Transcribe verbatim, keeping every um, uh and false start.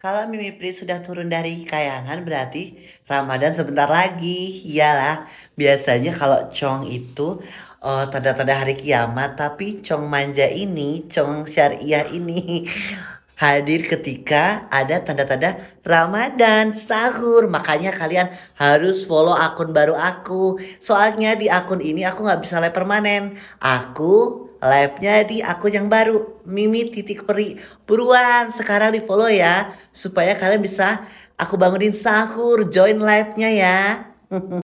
Kalau Mimi Pri sudah turun dari kayangan berarti Ramadan sebentar lagi. Iyalah, biasanya kalau Cong itu eh, tanda-tanda hari kiamat, tapi Cong manja ini, Cong syariah ini hadir ketika ada tanda-tanda Ramadan sahur. Makanya kalian harus follow akun baru aku. Soalnya di akun ini aku nggak bisa live permanen. Aku live-nya di akun yang baru, Mimi titik peri. Buruan sekarang di follow ya, supaya kalian bisa aku bangunin sahur, join live-nya ya.